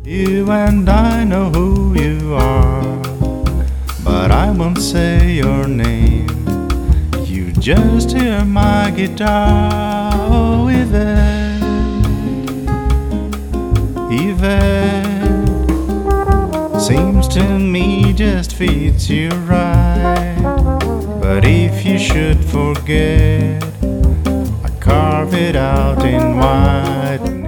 You and I know who you are, but I won't say your name. You just hear my guitar. Oh, Yvette, Yvette, seems to me just fits you right. But if you should forget, I carve it out in white.